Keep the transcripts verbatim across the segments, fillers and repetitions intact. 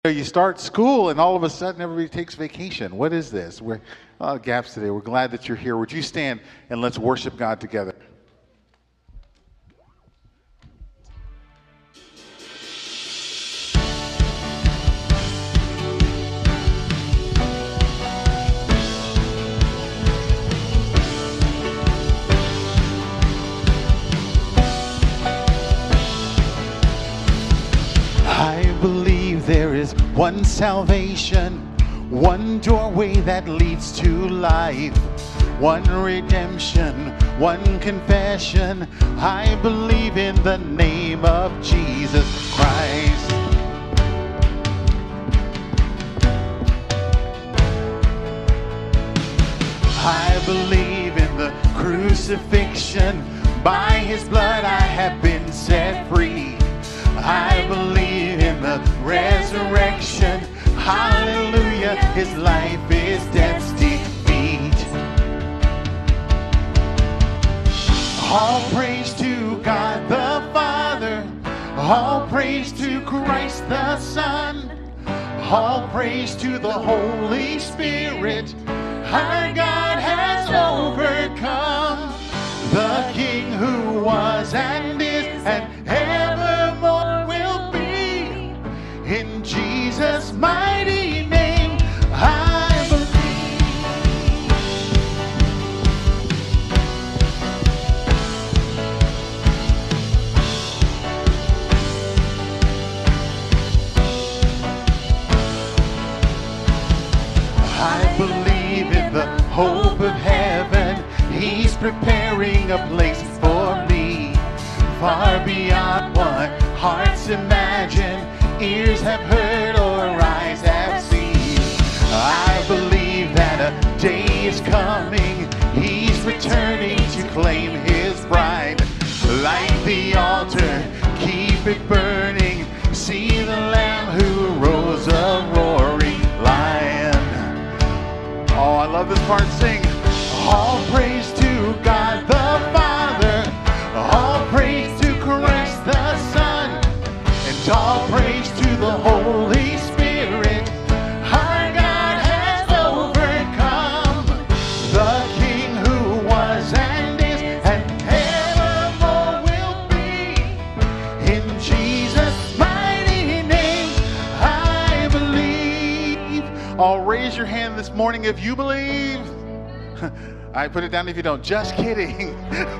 You start school and all of a sudden everybody takes vacation. What is this? We're uh, gaps today. We're glad that you're here. Would you stand and let's worship God together? I believe there is one salvation, one doorway that leads to life, one redemption, one confession. I believe in the name of Jesus Christ. I believe in the crucifixion. By his blood I have been set free. I believe in the resurrection. Hallelujah, his life is death's defeat. All praise to God the Father. All praise to Christ the Son. All praise to the Holy Spirit. Our God has overcome. The King who was and is and evermore will be. In Jesus' mighty name, I believe. I believe in the hope of heaven. He's preparing a place for me, far beyond what hearts imagine, ears have heard, or eyes have seen. I believe that a day is coming. He's returning to claim his bride. Light the altar, keep it burning. See the Lamb who rose a roaring lion. Oh, I love this part. Sing. All praise to God the Father, all praise to Christ the Son, and all praise to the Holy Spirit. Our God has overcome. The King who was and is and evermore will be. In Jesus' mighty name, I believe. Oh, raise your hand this morning if you believe. I put it down if you don't. Just kidding.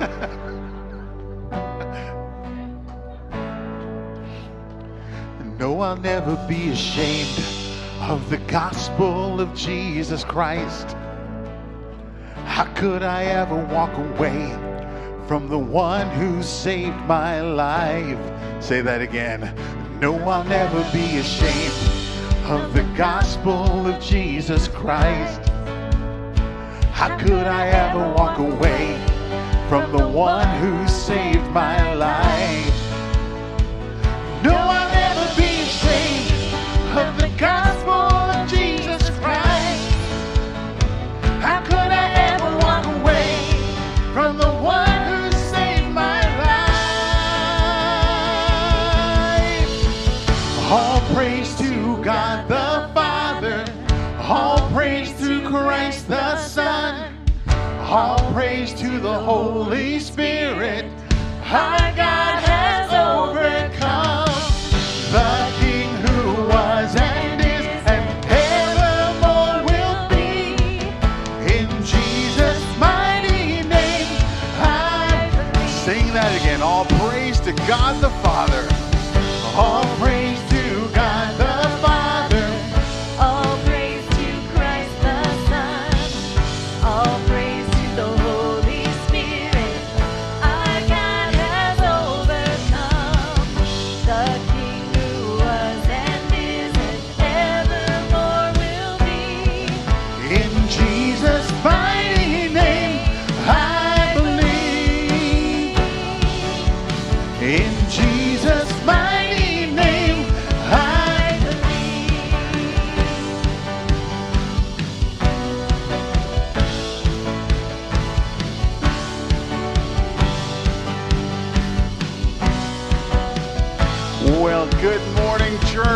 No, I'll never be ashamed of the gospel of Jesus Christ. How could I ever walk away from the one who saved my life? Say that again. No, I'll never be ashamed of the gospel of Jesus Christ. How could I ever walk away from the one who saved my life? No, I'll never be ashamed of the gospel of Jesus Christ. How could I ever walk away from the one who saved my life? All praise to God the Father. All praise to Christ the Son. All praise to the Holy Spirit. Our God has overcome. The King who was and is and evermore will be. In Jesus' mighty name, I sing that again. All praise to God the Father. All praise to God the Father. All praise to Christ the Son. All praise to the Holy Spirit. Our God has overcome.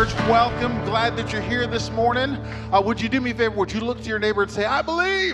church, welcome. Glad that you're here this morning. Uh, would you do me a favor? Would you look to your neighbor and say, I believe?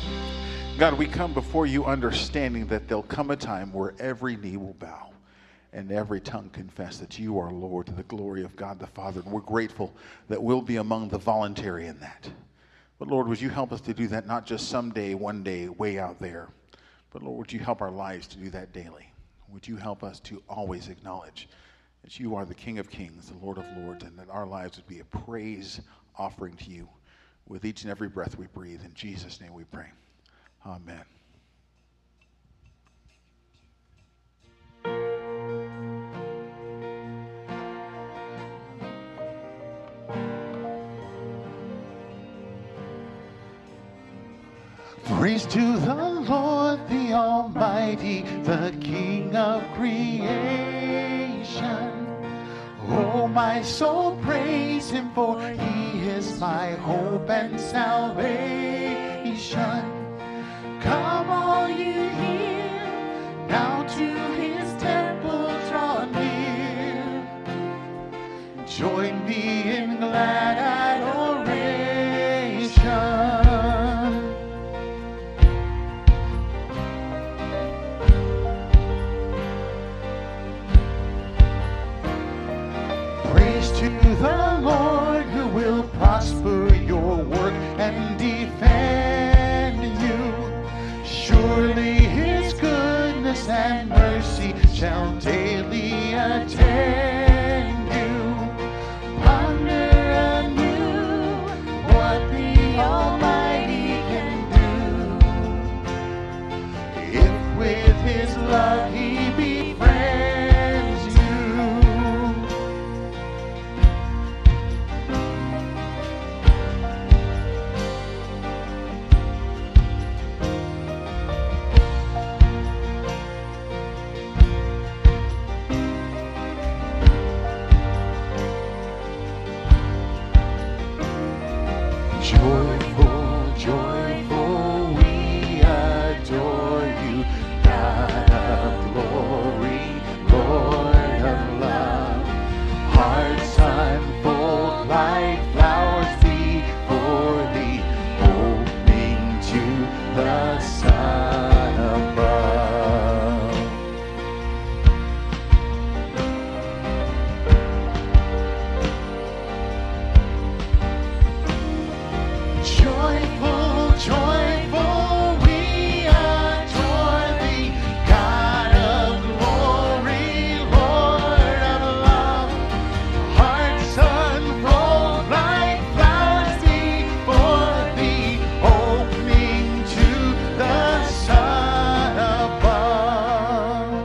God, we come before you understanding that there'll come a time where every knee will bow and every tongue confess that you are Lord, to the glory of God the Father. And we're grateful that we'll be among the voluntary in that. But Lord, would you help us to do that not just someday, one day, way out there, but Lord, would you help our lives to do that daily? Would you help us to always acknowledge that you are the King of Kings, the Lord of Lords, and that our lives would be a praise offering to you with each and every breath we breathe. In Jesus' name we pray. Amen. Praise to the Lord, the Almighty, the King of creation. Oh, my soul, praise him, for he is my hope and salvation. Come all you here, now to his temple draw near. Join me in glad adoration. To the Lord, who will prosper your work and defend you. Surely his goodness and mercy shall daily attend you. Ponder anew what the Almighty can do, if with his love he befriends you. Joyful, joyful, we adore you, God of glory, Lord of love. Hearts unfold like flowers before thee, hoping to the sun above. Joyful, joyful, we adore thee, God of glory, Lord of love. Hearts unfold like flowers before thee, opening to the sun above.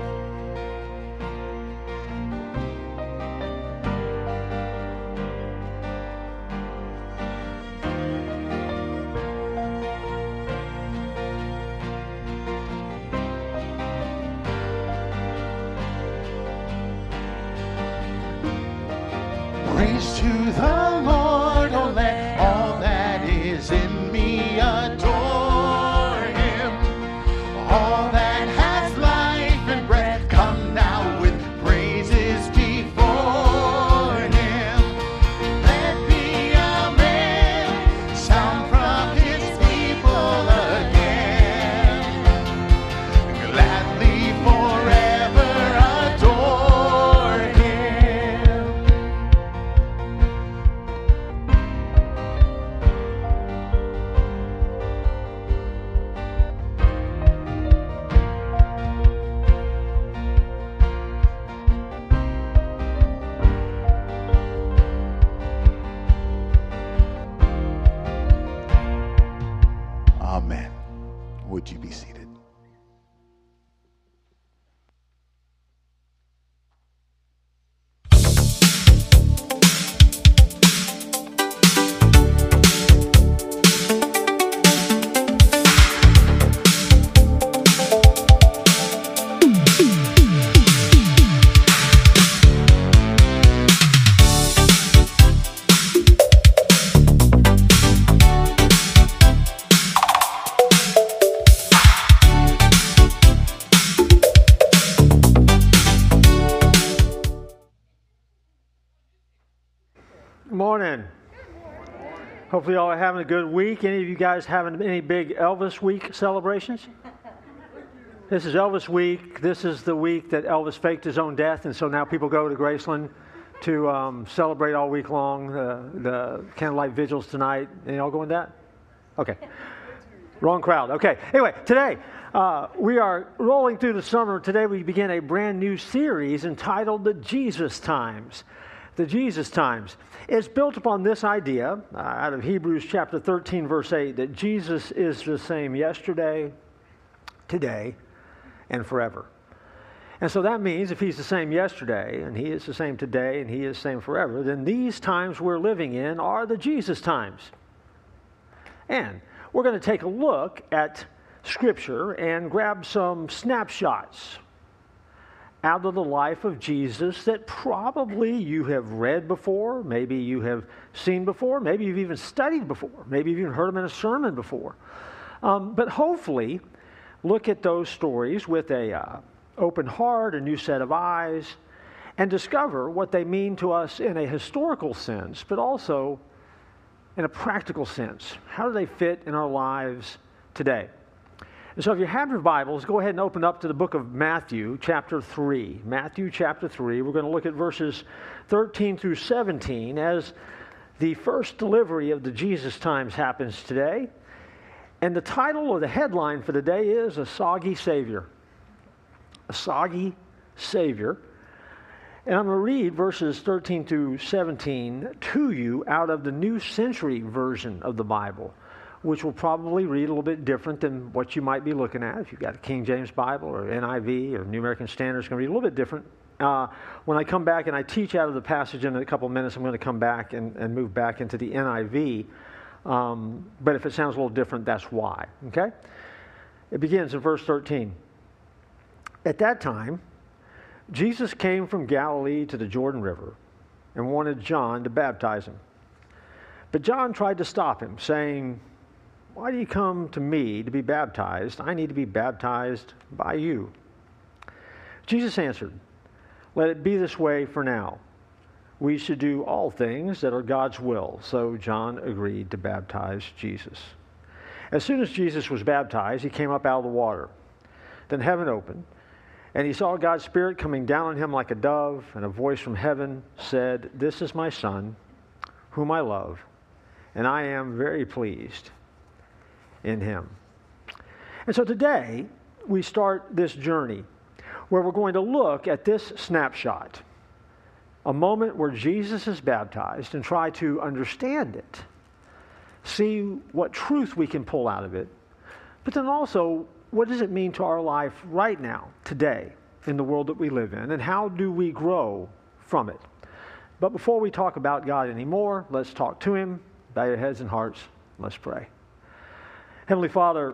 Praise to the Lord, oh let all that is in me adore him. All that has life and breath, come now with praises before him. Let the amen sound from his people again. Gladly forever adore him. Amen. Would you be seated? Morning. Hopefully y'all are having a good week. Any of you guys having any big Elvis week celebrations? This is Elvis week. This is the week that Elvis faked his own death, and so now people go to Graceland to um, celebrate all week long. Uh, the candlelight vigils tonight. Any y'all going to that? Okay. Wrong crowd. Okay. Anyway, today uh, we are rolling through the summer. Today we begin a brand new series entitled The Jesus Times. The Jesus Times. It's built upon this idea uh, out of Hebrews chapter thirteen, verse eight, that Jesus is the same yesterday, today, and forever. And so that means if he's the same yesterday, and he is the same today, and he is the same forever, then these times we're living in are the Jesus times. And we're going to take a look at Scripture and grab some snapshots out of the life of Jesus that probably you have read before, maybe you have seen before, maybe you've even studied before, maybe you've even heard them in a sermon before. Um, but hopefully, look at those stories with a uh, open heart, a new set of eyes, and discover what they mean to us in a historical sense, but also in a practical sense. How do they fit in our lives today? And so if you have your Bibles, go ahead and open up to the book of Matthew, chapter three. Matthew, chapter three. We're going to look at verses thirteen through seventeen as the first delivery of the Jesus Times happens today. And the title or the headline for the day is A Soggy Savior. A Soggy Savior. And I'm going to read verses thirteen through seventeen to you out of the New Century Version of the Bible, which will probably read a little bit different than what you might be looking at. If you've got a King James Bible or N I V or New American Standard, it's going to read a little bit different. Uh, when I come back and I teach out of the passage in a couple of minutes, I'm going to come back and, and move back into the N I V. Um, but if it sounds a little different, that's why. Okay? It begins in verse thirteen. At that time, Jesus came from Galilee to the Jordan River and wanted John to baptize him. But John tried to stop him, saying, "Why do you come to me to be baptized? I need to be baptized by you." Jesus answered, "Let it be this way for now. We should do all things that are God's will." So John agreed to baptize Jesus. As soon as Jesus was baptized, he came up out of the water. Then heaven opened, and he saw God's Spirit coming down on him like a dove, and a voice from heaven said, "This is my Son, whom I love, and I am very pleased in him." And so today, we start this journey where we're going to look at this snapshot, a moment where Jesus is baptized, and try to understand it, see what truth we can pull out of it, but then also, what does it mean to our life right now, today, in the world that we live in, and how do we grow from it? But before we talk about God anymore, let's talk to him. Bow your heads and hearts. Let's pray. Heavenly Father,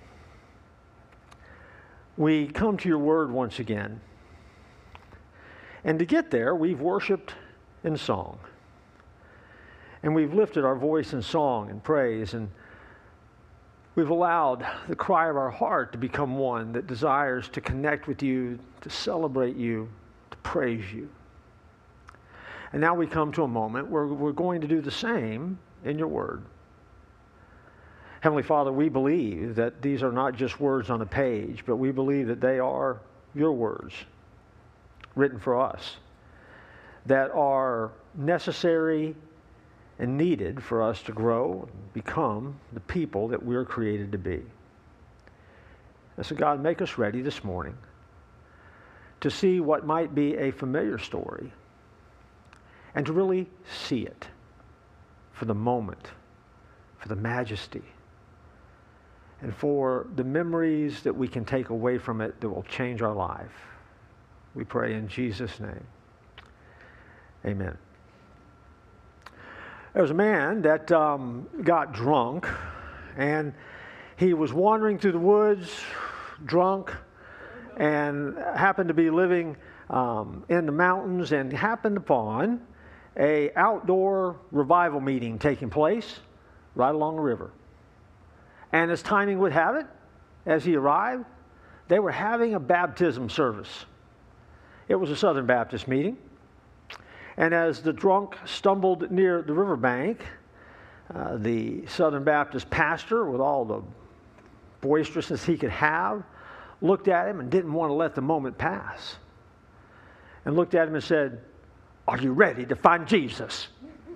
we come to your word once again. And to get there, we've worshiped in song. And we've lifted our voice in song and praise. And we've allowed the cry of our heart to become one that desires to connect with you, to celebrate you, to praise you. And now we come to a moment where we're going to do the same in your word. Heavenly Father, we believe that these are not just words on a page, but we believe that they are your words written for us that are necessary and needed for us to grow and become the people that we're created to be. And so God, make us ready this morning to see what might be a familiar story and to really see it for the moment, for the majesty, and for the memories that we can take away from it that will change our life. We pray in Jesus' name. Amen. There was a man that um, got drunk, and he was wandering through the woods, drunk, and happened to be living um, in the mountains, and happened upon a outdoor revival meeting taking place right along the river. And as timing would have it, as he arrived, they were having a baptism service. It was a Southern Baptist meeting. And as the drunk stumbled near the riverbank, uh, the Southern Baptist pastor, with all the boisterousness he could have, looked at him and didn't want to let the moment pass. And looked at him and said, "Are you ready to find Jesus?"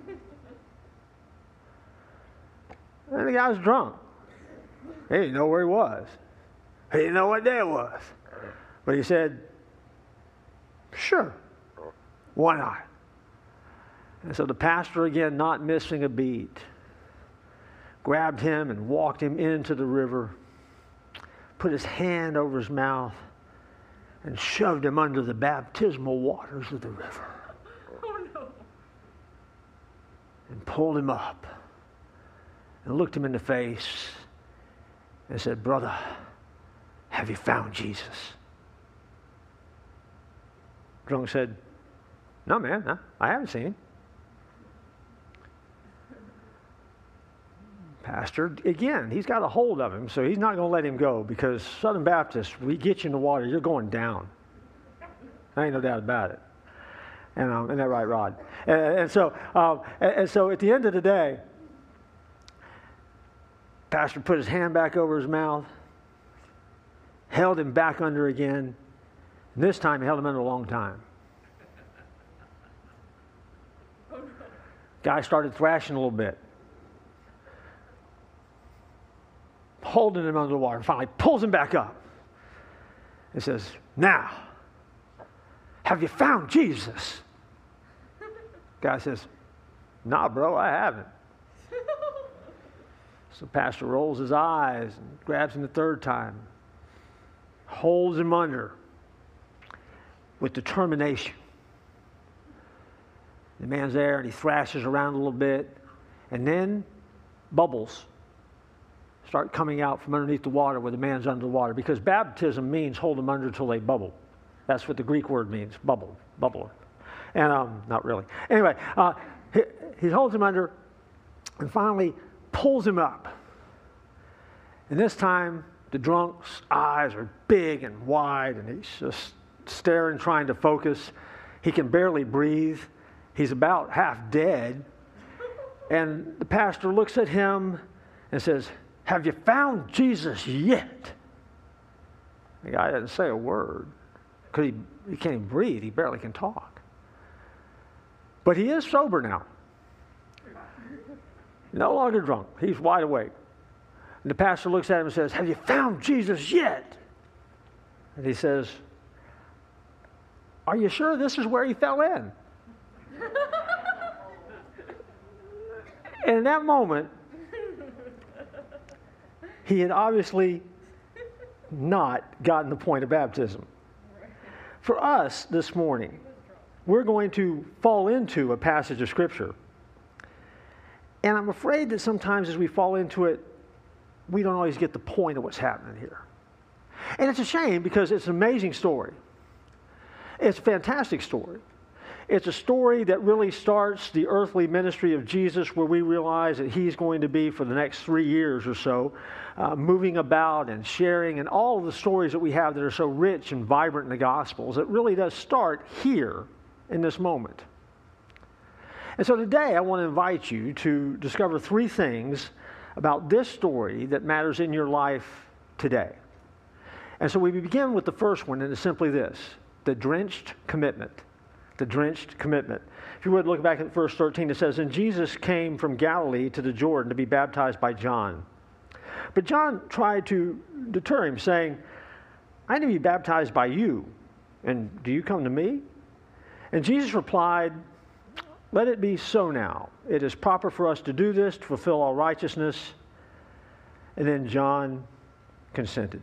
And the guy was drunk. He didn't know where he was. He didn't know what day it was. But he said, "Sure, why not?" And so the pastor, again, not missing a beat, grabbed him and walked him into the river, put his hand over his mouth, and shoved him under the baptismal waters of the river. Oh, no. And pulled him up and looked him in the face and said, "Brother, have you found Jesus?" Drunk said, "No, man, no, I haven't seen him." Pastor, again, he's got a hold of him, so he's not going to let him go, because Southern Baptists, we get you in the water, you're going down. There ain't no doubt about it. And um, isn't that right, Rod? And, and so, um, and, and so, at the end of the day, Pastor put his hand back over his mouth, held him back under again, and this time he held him under a long time. Guy started thrashing a little bit, holding him under the water, and finally pulls him back up and says, "Now, have you found Jesus?" Guy says, "Nah, bro, I haven't." So the pastor rolls his eyes and grabs him the third time, holds him under with determination. The man's there and he thrashes around a little bit, and then bubbles start coming out from underneath the water where the man's under the water, because baptism means hold them under until they bubble. That's what the Greek word means, bubble, bubbler. And um, not really. Anyway, uh, he, he holds him under and finally pulls him up. And this time, the drunk's eyes are big and wide, and he's just staring, trying to focus. He can barely breathe. He's about half dead. And the pastor looks at him and says, "Have you found Jesus yet?" The guy doesn't say a word, because he, he can't even breathe. He barely can talk. But he is sober now. No longer drunk. He's wide awake. And the pastor looks at him and says, "Have you found Jesus yet?" And he says, "Are you sure this is where he fell in?" And in that moment, he had obviously not gotten the point of baptism. For us this morning, we're going to fall into a passage of Scripture. And I'm afraid that sometimes as we fall into it, we don't always get the point of what's happening here. And it's a shame, because it's an amazing story. It's a fantastic story. It's a story that really starts the earthly ministry of Jesus, where we realize that he's going to be, for the next three years or so, uh, moving about and sharing, and all of the stories that we have that are so rich and vibrant in the Gospels. It really does start here in this moment. And so today I want to invite you to discover three things about this story that matters in your life today. And so we begin with the first one, and it's simply this: the drenched commitment. The drenched commitment. If you would look back at verse thirteen, it says, "And Jesus came from Galilee to the Jordan to be baptized by John. But John tried to deter him, saying, 'I need to be baptized by you, and do you come to me?' And Jesus replied, 'Let it be so now. It is proper for us to do this, to fulfill all righteousness.' And then John consented."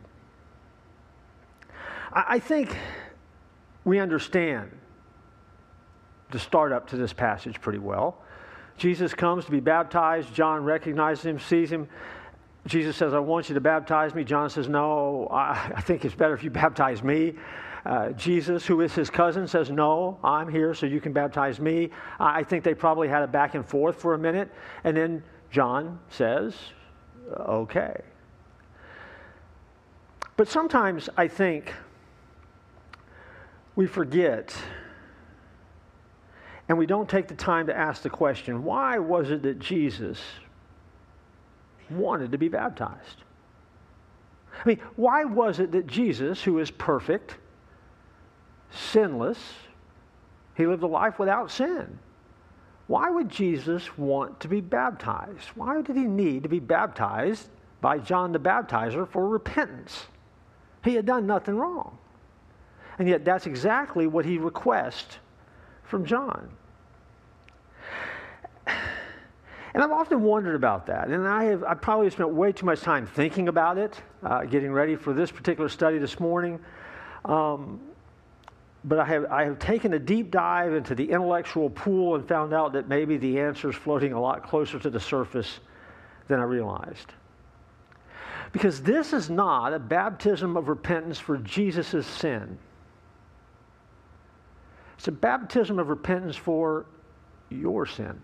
I, I think we understand the start up to this passage pretty well. Jesus comes to be baptized. John recognizes him, sees him. Jesus says, "I want you to baptize me." John says, "No, I, I think it's better if you baptize me." Uh, Jesus, who is his cousin, says, "No, I'm here so you can baptize me." I think they probably had a back and forth for a minute. And then John says, "Okay." But sometimes I think we forget, and we don't take the time to ask the question, why was it that Jesus wanted to be baptized? I mean, why was it that Jesus, who is perfect, sinless, he lived a life without sin, why would Jesus want to be baptized? Why did he need to be baptized by John the Baptizer for repentance? He had done nothing wrong. And yet that's exactly what he requests from John. And I've often wondered about that. And I have I probably spent way too much time thinking about it, uh, getting ready for this particular study this morning. Um, but I have, I have taken a deep dive into the intellectual pool and found out that maybe the answer is floating a lot closer to the surface than I realized. Because this is not a baptism of repentance for Jesus' sin. It's a baptism of repentance for your sin.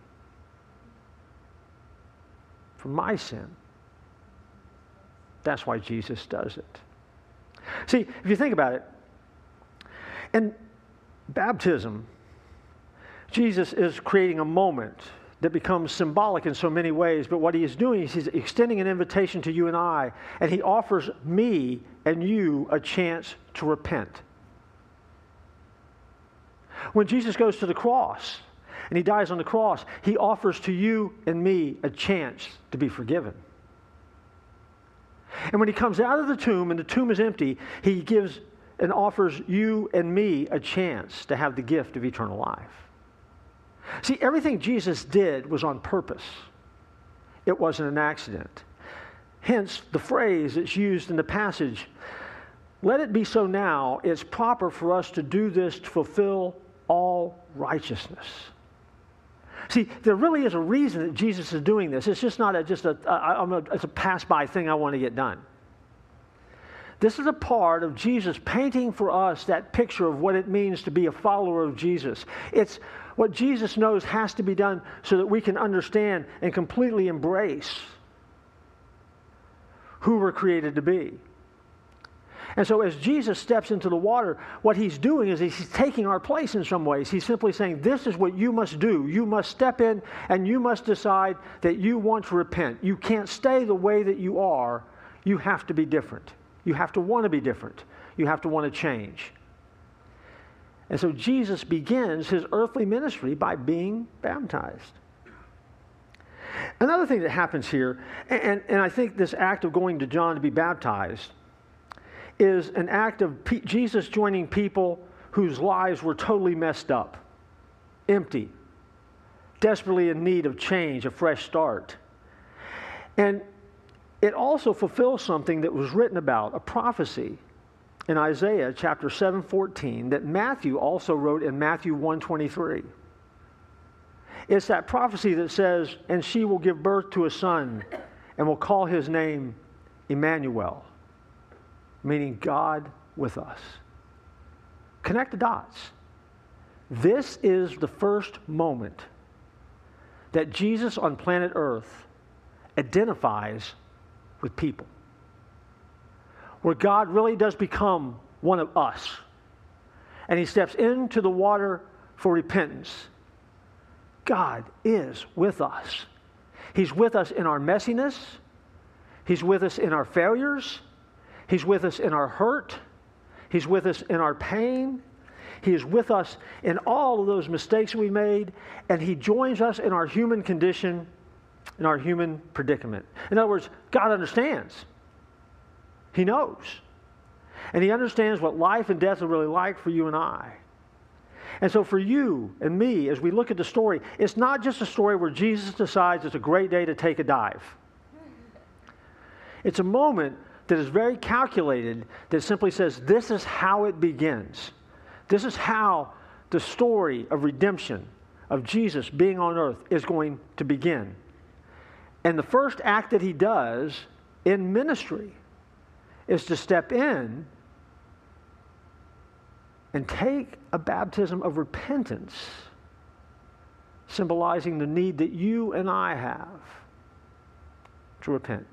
For my sin. That's why Jesus does it. See, if you think about it, in baptism, Jesus is creating a moment that becomes symbolic in so many ways, but what he is doing is he's extending an invitation to you and I, and he offers me and you a chance to repent. When Jesus goes to the cross and he dies on the cross, he offers to you and me a chance to be forgiven. And when he comes out of the tomb and the tomb is empty, he gives and offers you and me a chance to have the gift of eternal life. See, everything Jesus did was on purpose. It wasn't an accident. Hence, the phrase that's used in the passage, let it be so now, it's proper for us to do this to fulfill all righteousness. See, there really is a reason that Jesus is doing this. It's just not a, just a, a, a, it's a pass-by thing I want to get done. This is a part of Jesus painting for us that picture of what it means to be a follower of Jesus. It's what Jesus knows has to be done so that we can understand and completely embrace who we're created to be. And so as Jesus steps into the water, what he's doing is he's taking our place in some ways. He's simply saying, this is what you must do. You must step in and you must decide that you want to repent. You can't stay the way that you are. You have to be different. You have to want to be different. You have to want to change. And so Jesus begins his earthly ministry by being baptized. Another thing that happens here, and, and I think this act of going to John to be baptized is an act of P- Jesus joining people whose lives were totally messed up, empty, desperately in need of change, a fresh start. And it also fulfills something that was written about, a prophecy in Isaiah chapter seven fourteen that Matthew also wrote in Matthew one twenty-three. It's that prophecy that says, and she will give birth to a son and will call his name Emmanuel, meaning God with us. Connect the dots. This is the first moment that Jesus on planet Earth identifies with people, where God really does become one of us, and he steps into the water for repentance. God is with us. He's with us in our messiness. He's with us in our failures. He's with us in our hurt. He's with us in our pain. He is with us in all of those mistakes we made, and he joins us in our human condition, in our human predicament. In other words, God understands. He knows. And he understands what life and death are really like for you and I. And so for you and me, as we look at the story, it's not just a story where Jesus decides it's a great day to take a dive. It's a moment that is very calculated, that simply says, this is how it begins. This is how the story of redemption, of Jesus being on earth, is going to begin. And the first act that he does in ministry is to step in and take a baptism of repentance, symbolizing the need that you and I have to repent.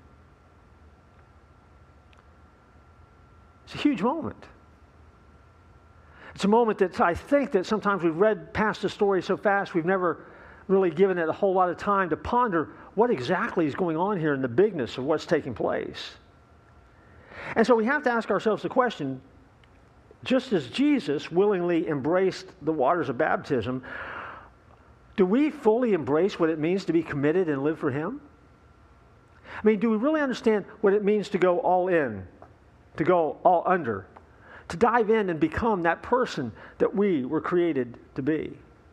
It's a huge moment. It's a moment that I think that sometimes we've read past the story so fast we've never really given it a whole lot of time to ponder what exactly is going on here in the bigness of what's taking place. And so we have to ask ourselves the question, just as Jesus willingly embraced the waters of baptism, do we fully embrace what it means to be committed and live for Him? I mean, do we really understand what it means to go all in, to go all under, to dive in and become that person that we were created to be?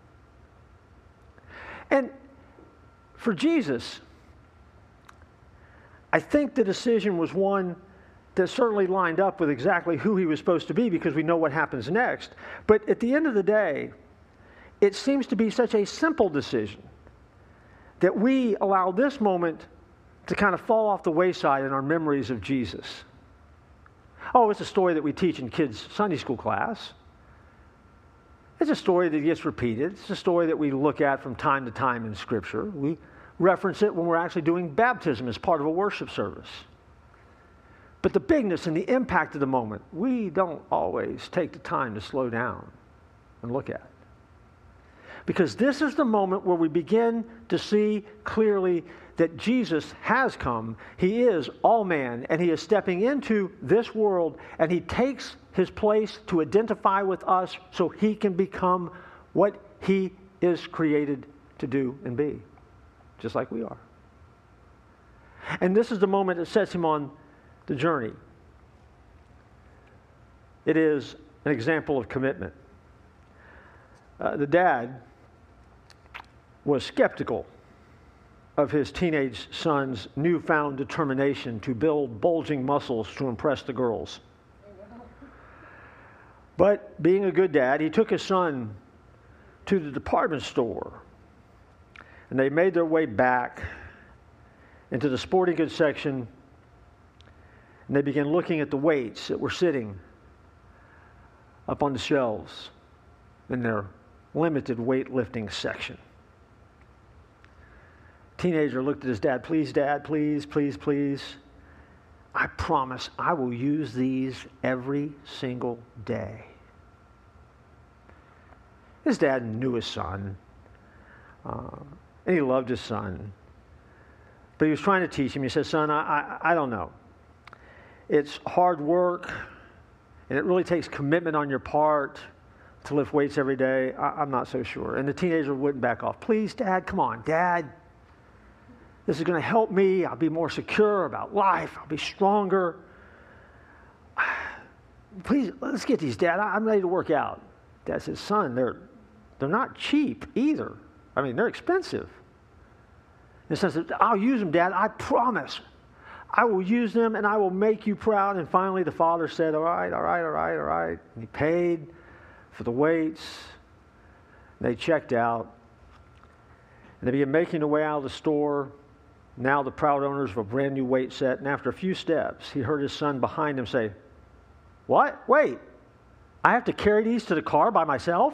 And for Jesus, I think the decision was one that certainly lined up with exactly who He was supposed to be, because we know what happens next. But at the end of the day, it seems to be such a simple decision that we allow this moment to kind of fall off the wayside in our memories of Jesus. Oh, it's a story that we teach in kids' Sunday school class. It's a story that gets repeated. It's a story that we look at from time to time in Scripture. We reference it when we're actually doing baptism as part of a worship service. But the bigness and the impact of the moment, we don't always take the time to slow down and look at. Because this is the moment where we begin to see clearly that Jesus has come. He is all man, and He is stepping into this world, and He takes His place to identify with us so He can become what He is created to do and be, just like we are. And this is the moment that sets Him on the journey. It is an example of commitment. Uh, the dad was skeptical of his teenage son's newfound determination to build bulging muscles to impress the girls. But being a good dad, he took his son to the department store, and they made their way back into the sporting goods section, and they began looking at the weights that were sitting up on the shelves in their limited weightlifting section. Teenager looked at his dad. Please, Dad, please, please, please. I promise I will use these every single day. His dad knew his son, uh, and he loved his son. But he was trying to teach him. He said, son, I, I, I don't know. It's hard work, and it really takes commitment on your part to lift weights every day. I, I'm not so sure. And the teenager wouldn't back off. Please, Dad, come on, Dad. This is going to help me. I'll be more secure about life. I'll be stronger. Please, let's get these, Dad. I'm ready to work out. Dad says, son, they're, they're not cheap either. I mean, they're expensive. In the sense that, I'll use them, Dad. I promise. I will use them, and I will make you proud. And finally, the father said, all right, all right, all right, all right. And he paid for the weights. They checked out. And they began making their way out of the store. Now the proud owners of a brand new weight set. And after a few steps, he heard his son behind him say, what? Wait, I have to carry these to the car by myself?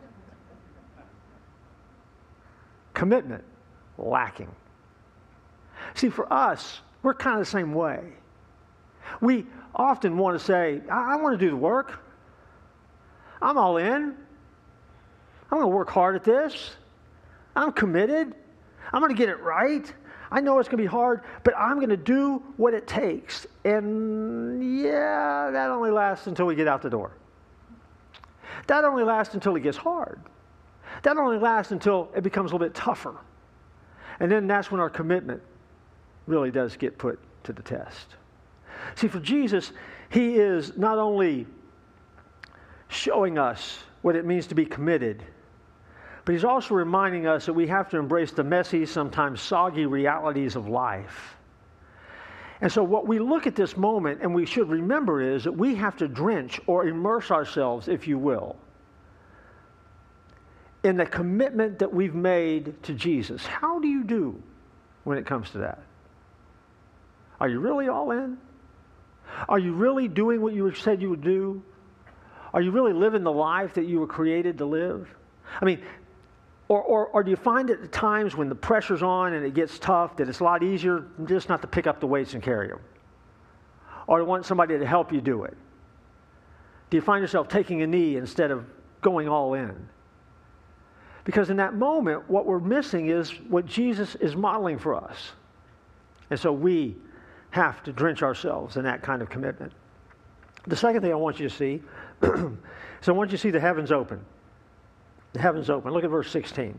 Commitment lacking. See, for us, we're kind of the same way. We often want to say, I, I want to do the work. I'm all in. I'm going to work hard at this. I'm committed. I'm going to get it right. I know it's going to be hard, but I'm going to do what it takes. And yeah, that only lasts until we get out the door. That only lasts until it gets hard. That only lasts until it becomes a little bit tougher. And then that's when our commitment really does get put to the test. See, for Jesus, He is not only showing us what it means to be committed, but He's also reminding us that we have to embrace the messy, sometimes soggy realities of life. And so what we look at this moment, and we should remember, is that we have to drench or immerse ourselves, if you will, in the commitment that we've made to Jesus. How do you do when it comes to that? Are you really all in? Are you really doing what you said you would do? Are you really living the life that you were created to live? I mean, Or, or, or do you find at the times when the pressure's on and it gets tough that it's a lot easier just not to pick up the weights and carry them? Or to want somebody to help you do it? Do you find yourself taking a knee instead of going all in? Because in that moment, what we're missing is what Jesus is modeling for us. And so we have to drench ourselves in that kind of commitment. The second thing I want you to see, so I want you to see the heavens open. The heavens open. Look at verse sixteen.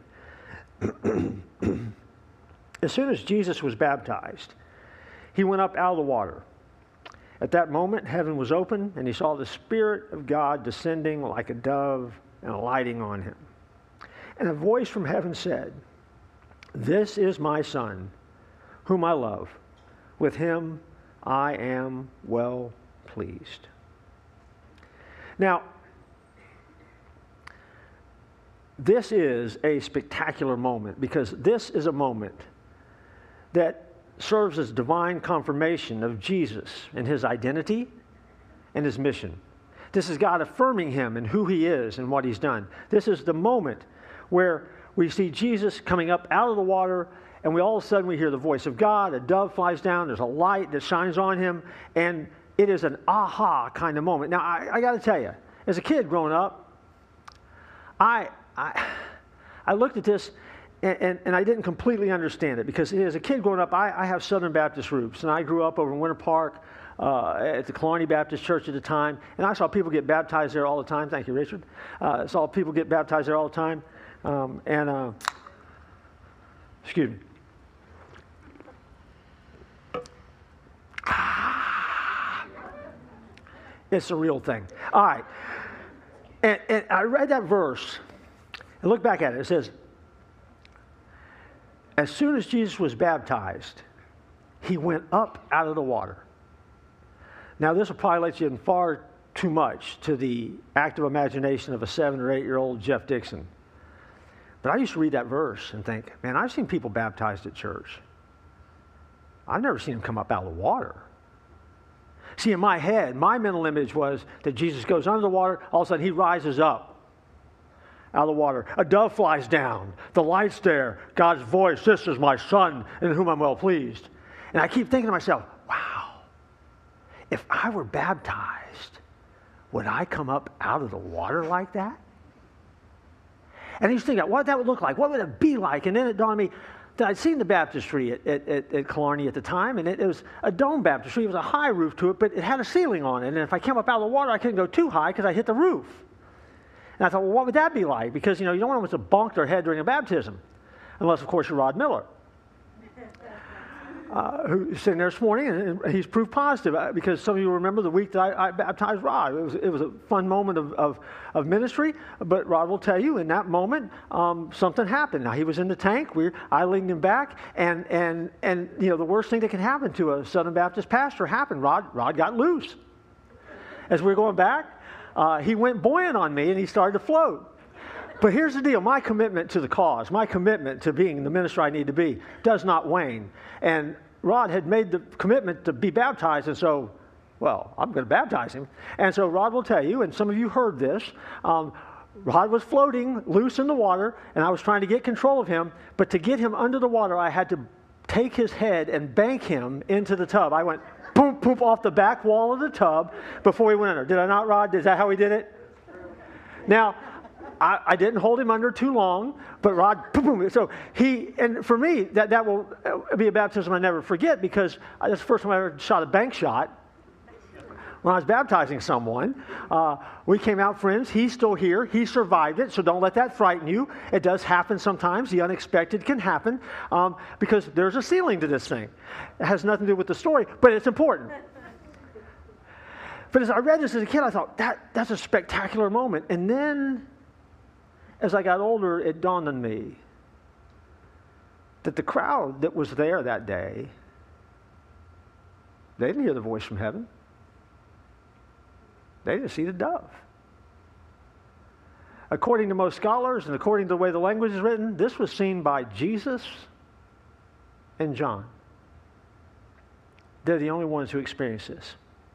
As soon as Jesus was baptized, he went up out of the water. At that moment, heaven was open, and he saw the Spirit of God descending like a dove and alighting on him. And a voice from heaven said, "This is my Son, whom I love. With him I am well pleased." Now, this is a spectacular moment, because this is a moment that serves as divine confirmation of Jesus and his identity and his mission. This is God affirming him and who he is and what he's done. This is the moment where we see Jesus coming up out of the water, and we all of a sudden we hear the voice of God, a dove flies down, there's a light that shines on him, and it is an aha kind of moment. Now, I, I got to tell you, as a kid growing up, I, I, I looked at this and, and, and I didn't completely understand it, because as a kid growing up, I, I have Southern Baptist roots, and I grew up over in Winter Park uh, at the Killarney Baptist Church at the time, and I saw people get baptized there all the time. Thank you, Richard. Uh, saw people get baptized there all the time, um, and uh, excuse me. It's a real thing. All right. And, and I read that verse and look back at it. It says, as soon as Jesus was baptized, he went up out of the water. Now, this will probably let you in far too much to the active imagination of a seven or eight-year-old Jeff Dixon. But I used to read that verse and think, man, I've seen people baptized at church. I've never seen them come up out of the water. See, in my head, my mental image was that Jesus goes under the water, all of a sudden he rises up out of the water. A dove flies down, the light's there, God's voice, "This is my Son, in whom I'm well pleased." And I keep thinking to myself, wow, if I were baptized, would I come up out of the water like that? And I used to think, what that would look like, what would it be like? And then it dawned on me, I'd seen the baptistry at, at, at, at Killarney at the time, and it, it was a dome baptistry. It was a high roof to it, but it had a ceiling on it. And if I came up out of the water, I couldn't go too high because I hit the roof. And I thought, well, what would that be like? Because, you know, you don't want them to bonk their head during a baptism, unless, of course, you're Rod Miller, uh, who's sitting there this morning, and, and he's proof positive. Uh, because some of you remember the week that I, I baptized Rod. It was, it was a fun moment of, of, of ministry, but Rod will tell you, in that moment, um, something happened. Now, he was in the tank. We, I leaned him back, and, and, and you know, the worst thing that can happen to a Southern Baptist pastor happened. Rod, Rod got loose. As we were going back, uh, he went buoyant on me, and he started to float. But here's the deal. My commitment to the cause, my commitment to being the minister I need to be, does not wane. And Rod had made the commitment to be baptized, and so, well, I'm going to baptize him. And so Rod will tell you, and some of you heard this, um, Rod was floating loose in the water, and I was trying to get control of him. But to get him under the water, I had to take his head and bank him into the tub. I went boom, boom, off the back wall of the tub before he went under. Did I not, Rod? Is that how he did it? Now, I, I didn't hold him under too long, but Rod, boom, boom. So he, and for me, that, that will be a baptism I never forget, because that's the first time I ever shot a bank shot. When I was baptizing someone, uh, we came out friends. He's still here. He survived it, so don't let that frighten you. It does happen sometimes. The unexpected can happen, um, because there's a ceiling to this thing. It has nothing to do with the story, but it's important. But as I read this as a kid, I thought, that that's a spectacular moment. And then, as I got older, it dawned on me that the crowd that was there that day, they didn't hear the voice from heaven. They didn't see the dove. According to most scholars, and according to the way the language is written, this was seen by Jesus and John. They're the only ones who experienced this.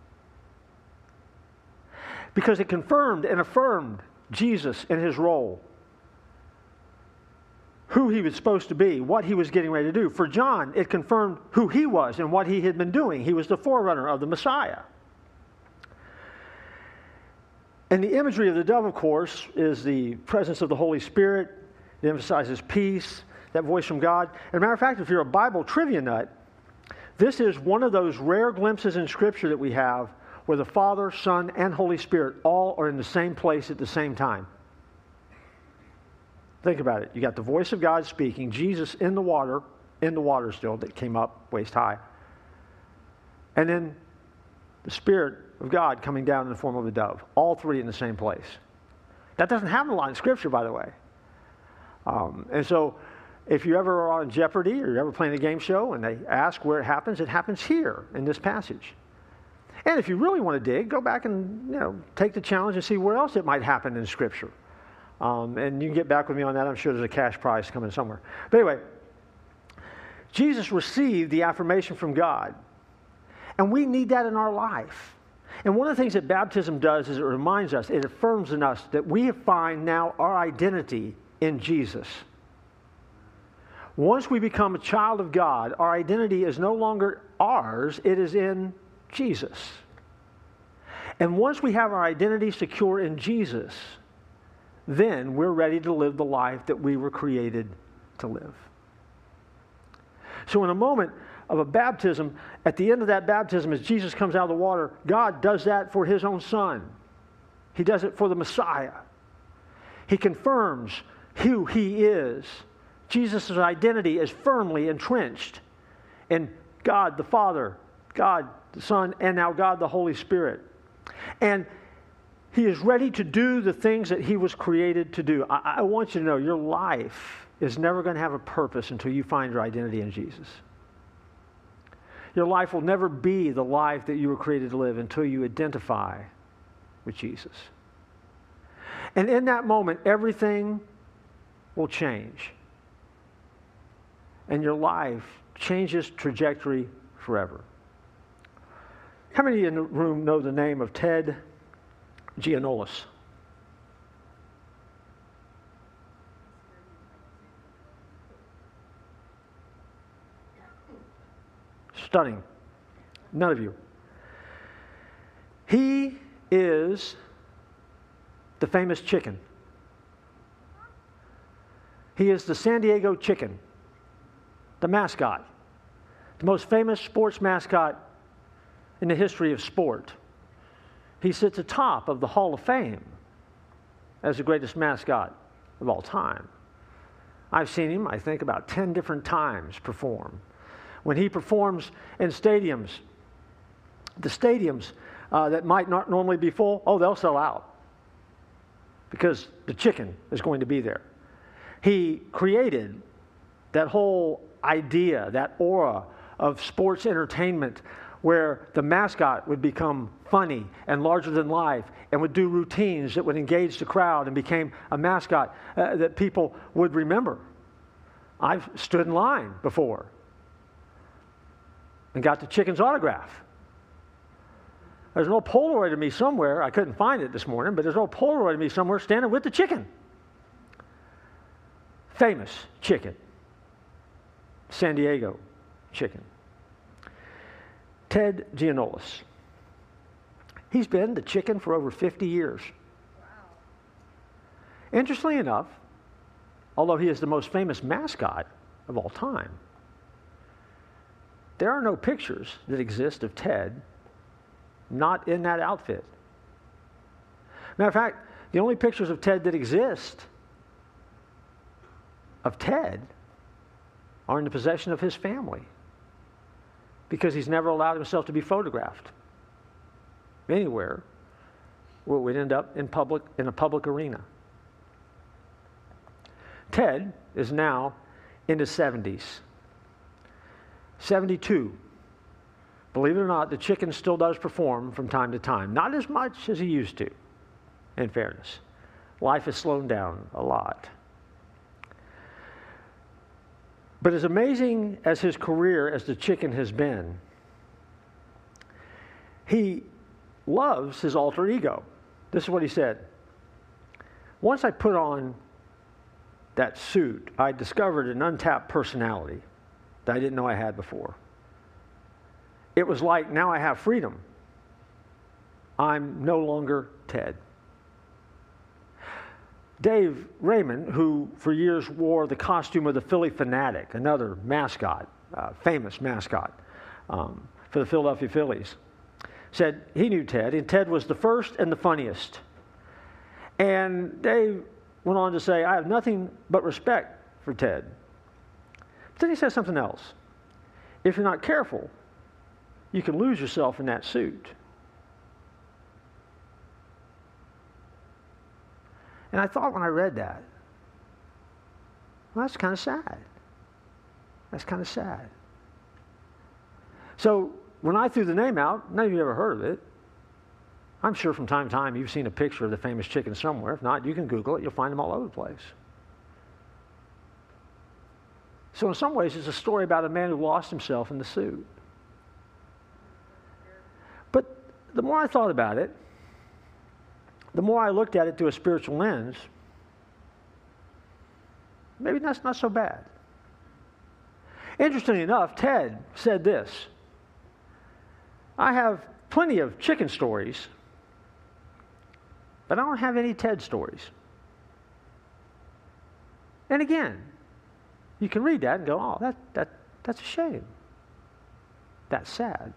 Because it confirmed and affirmed Jesus in his role, who he was supposed to be, what he was getting ready to do. For John, it confirmed who he was and what he had been doing. He was the forerunner of the Messiah. And the imagery of the dove, of course, is the presence of the Holy Spirit. It emphasizes peace, that voice from God. As a matter of fact, if you're a Bible trivia nut, This is one of those rare glimpses in Scripture that we have where the Father, Son, and Holy Spirit all are in the same place at the same time. Think about it. You got the voice of God speaking, Jesus in the water, in the water still, that came up waist high. And then the Spirit of God coming down in the form of a dove. All three in the same place. That doesn't happen a lot in Scripture, by the way. Um, and so, if you ever are on Jeopardy or you're ever playing a game show and they ask where it happens, it happens here in this passage. And if you really want to dig, go back and you know take the challenge and see where else it might happen in Scripture. Um, and you can get back with me on that. I'm sure there's a cash prize coming somewhere. But anyway, Jesus received the affirmation from God. And we need that in our life. And one of the things that baptism does is it reminds us, it affirms in us that we find now our identity in Jesus. Once we become a child of God, our identity is no longer ours, it is in Jesus. And once we have our identity secure in Jesus, then we're ready to live the life that we were created to live. So in a moment of a baptism, at the end of that baptism, as Jesus comes out of the water, God does that for his own Son. He does it for the Messiah. He confirms who he is. Jesus' identity is firmly entrenched in God the Father, God the Son, and now God the Holy Spirit. And he is ready to do the things that he was created to do. I, I want you to know your life is never going to have a purpose until you find your identity in Jesus. Your life will never be the life that you were created to live until you identify with Jesus. And in that moment, everything will change. And your life changes trajectory forever. How many in the room know the name of Ted Giannoulis? Stunning. None of you. He is the famous chicken. He is the San Diego Chicken, the mascot, the most famous sports mascot in the history of sport. He sits atop of the Hall of Fame as the greatest mascot of all time. I've seen him, I think, about ten different times perform. When he performs in stadiums, the stadiums uh, that might not normally be full, oh, they'll sell out because the chicken is going to be there. He created that whole idea, that aura of sports entertainment where the mascot would become funny and larger than life and would do routines that would engage the crowd and became a mascot uh, that people would remember. I've stood in line before and got the chicken's autograph. There's no Polaroid of me somewhere. I couldn't find it this morning, but there's no Polaroid of me somewhere standing with the chicken. Famous chicken. San Diego chicken. Ted Giannoulis. He's been the chicken for over fifty years. Wow. Interestingly enough, although he is the most famous mascot of all time, there are no pictures that exist of Ted not in that outfit. Matter of fact, the only pictures of Ted that exist of Ted are in the possession of his family because he's never allowed himself to be photographed anywhere where it would end up in public in a public arena. Ted is now in his seventies. seventy-two. Believe it or not, the chicken still does perform from time to time. Not as much as he used to, in fairness. Life has slowed down a lot. But as amazing as his career as the chicken has been, he loves his alter ego. This is what he said. Once I put on that suit, I discovered an untapped personality that I didn't know I had before. It was like, now I have freedom. I'm no longer Ted. Dave Raymond, who for years wore the costume of the Philly Fanatic, another mascot, uh, famous mascot, um, for the Philadelphia Phillies, said he knew Ted, and Ted was the first and the funniest. And they went on to say, I have nothing but respect for Ted. But then he said something else. If you're not careful, you can lose yourself in that suit. And I thought when I read that, well, that's kind of sad. That's kind of sad. So when I threw the name out, none of you ever heard of it. I'm sure from time to time you've seen a picture of the famous chicken somewhere. If not, you can Google it. You'll find them all over the place. So in some ways, it's a story about a man who lost himself in the suit. But the more I thought about it, the more I looked at it through a spiritual lens, maybe that's not so bad. Interestingly enough, Ted said this: I have plenty of chicken stories, but I don't have any Ted stories. And again, you can read that and go, oh, that, that, that's a shame. That's sad.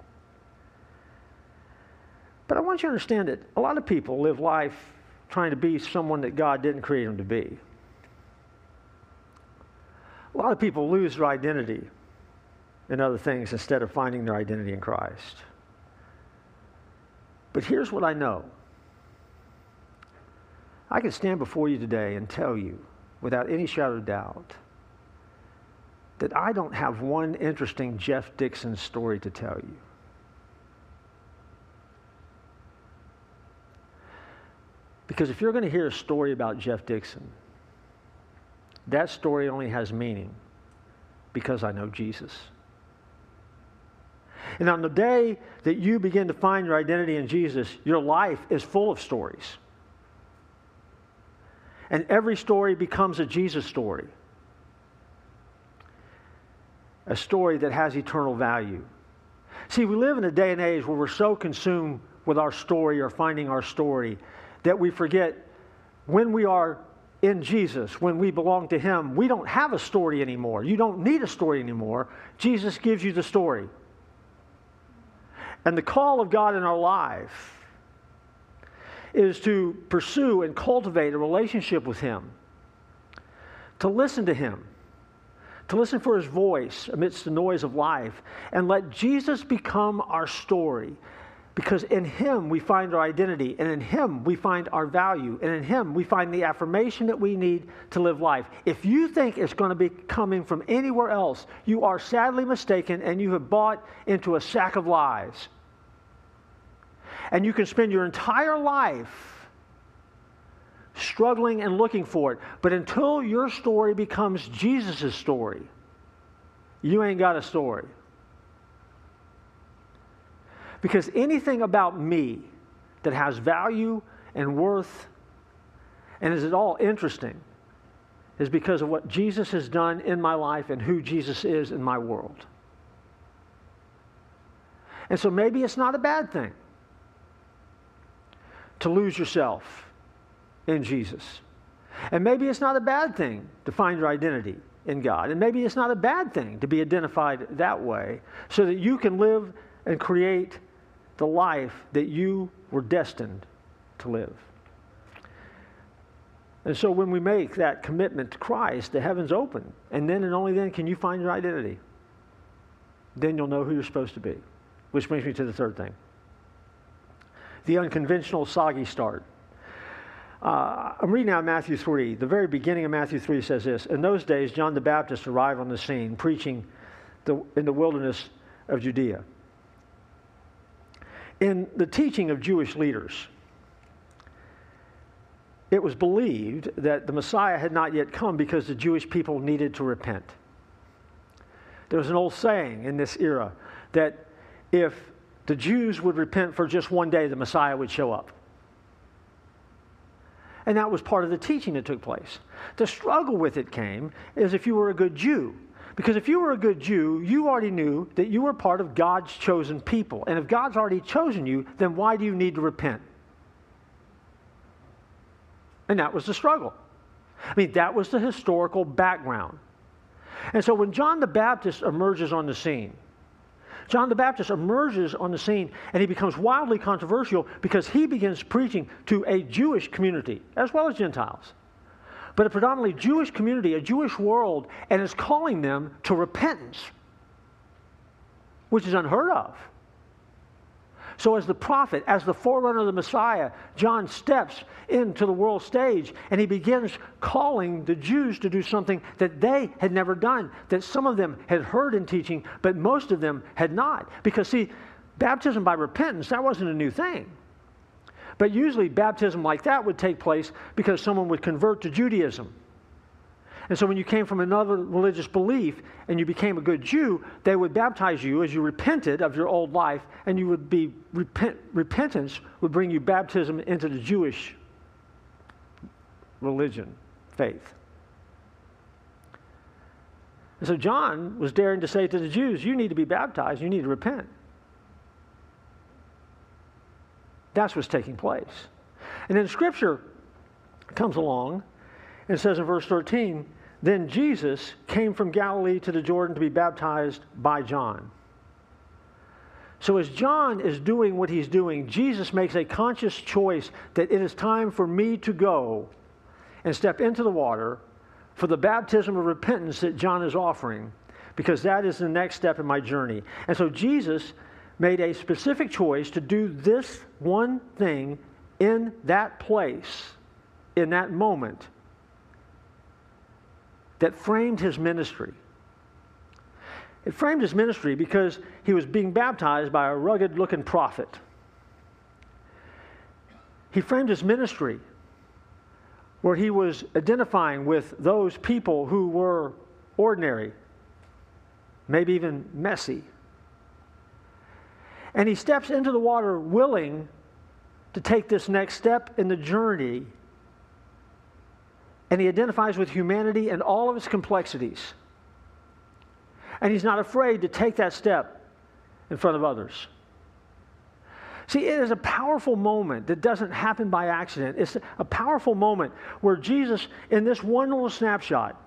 But I want you to understand that a lot of people live life trying to be someone that God didn't create them to be. A lot of people lose their identity in other things instead of finding their identity in Christ. But here's what I know. I can stand before you today and tell you, without any shadow of doubt, that I don't have one interesting Jeff Dixon story to tell you. Because if you're going to hear a story about Jeff Dixon, that story only has meaning because I know Jesus. And on the day that you begin to find your identity in Jesus, your life is full of stories. And every story becomes a Jesus story. A story that has eternal value. See, we live in a day and age where we're so consumed with our story or finding our story that we forget when we are in Jesus, when we belong to Him, we don't have a story anymore. You don't need a story anymore. Jesus gives you the story. And the call of God in our life is to pursue and cultivate a relationship with Him, to listen to Him, to listen for His voice amidst the noise of life, and let Jesus become our story. Because in Him we find our identity, and in Him we find our value, and in Him we find the affirmation that we need to live life. If you think it's going to be coming from anywhere else, you are sadly mistaken, and you have bought into a sack of lies. And you can spend your entire life struggling and looking for it. But until your story becomes Jesus' story, you ain't got a story. Because anything about me that has value and worth and is at all interesting is because of what Jesus has done in my life and who Jesus is in my world. And so maybe it's not a bad thing to lose yourself in Jesus. And maybe it's not a bad thing to find your identity in God. And maybe it's not a bad thing to be identified that way so that you can live and create the life that you were destined to live. And so when we make that commitment to Christ, the heavens open. And then and only then can you find your identity. Then you'll know who you're supposed to be. Which brings me to the third thing. The unconventional, soggy start. Uh, I'm reading out Matthew three. The very beginning of Matthew three says this: in those days, John the Baptist arrived on the scene, preaching the, in the wilderness of Judea. In the teaching of Jewish leaders, it was believed that the Messiah had not yet come because the Jewish people needed to repent. There was an old saying in this era that if the Jews would repent for just one day, the Messiah would show up. And that was part of the teaching that took place. The struggle with it came is if you were a good Jew. Because if you were a good Jew, you already knew that you were part of God's chosen people. And if God's already chosen you, then why do you need to repent? And that was the struggle. I mean, that was the historical background. And so when John the Baptist emerges on the scene, John the Baptist emerges on the scene, and he becomes wildly controversial because he begins preaching to a Jewish community, as well as Gentiles, but a predominantly Jewish community, a Jewish world, and is calling them to repentance, which is unheard of. So as the prophet, as the forerunner of the Messiah, John steps into the world stage and he begins calling the Jews to do something that they had never done, that some of them had heard in teaching, but most of them had not. Because see, baptism by repentance, that wasn't a new thing. But usually baptism like that would take place because someone would convert to Judaism. And so when you came from another religious belief and you became a good Jew, they would baptize you as you repented of your old life, and you would be repent, repentance would bring you baptism into the Jewish religion, faith. And so John was daring to say to the Jews, you need to be baptized, you need to repent. That's what's taking place. And then Scripture comes along and says in verse thirteen, then Jesus came from Galilee to the Jordan to be baptized by John. So as John is doing what he's doing, Jesus makes a conscious choice that it is time for me to go and step into the water for the baptism of repentance that John is offering, because that is the next step in my journey. And so Jesus made a specific choice to do this one thing in that place, in that moment, that framed his ministry. It framed his ministry because he was being baptized by a rugged-looking prophet. He framed his ministry where he was identifying with those people who were ordinary, maybe even messy. And he steps into the water willing to take this next step in the journey. And he identifies with humanity and all of its complexities. And he's not afraid to take that step in front of others. See, it is a powerful moment that doesn't happen by accident. It's a powerful moment where Jesus, in this one little snapshot,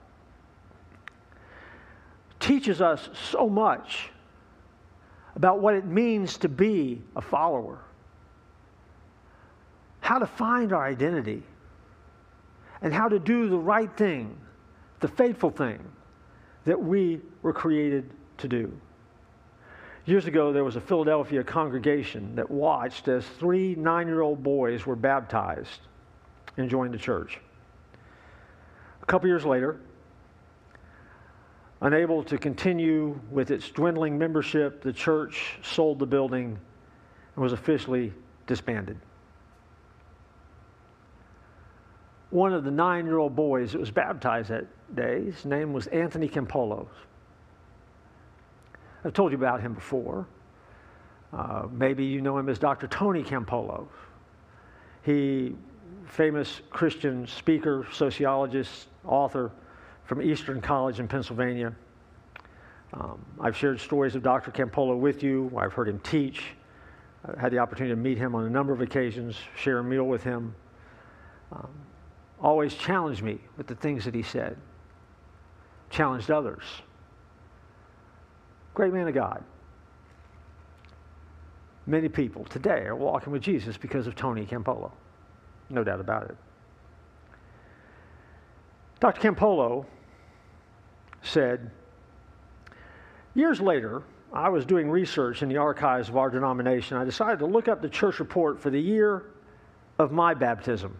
teaches us so much about what it means to be a follower, how to find our identity, and how to do the right thing, the faithful thing that we were created to do. Years ago, there was a Philadelphia congregation that watched as three nine-year-old boys were baptized and joined the church. A couple years later, unable to continue with its dwindling membership, the church sold the building and was officially disbanded. One of the nine-year-old boys that was baptized that day, his name was Anthony Campolo. I've told you about him before. Uh, maybe you know him as Doctor Tony Campolo. He, famous Christian speaker, sociologist, author from Eastern College in Pennsylvania. Um, I've shared stories of Doctor Campolo with you. I've heard him teach. I had the opportunity to meet him on a number of occasions, share a meal with him. Um, always challenged me with the things that he said. Challenged others. Great man of God. Many people today are walking with Jesus because of Tony Campolo. No doubt about it. Doctor Campolo said, years later, I was doing research in the archives of our denomination. I decided to look up the church report for the year of my baptism.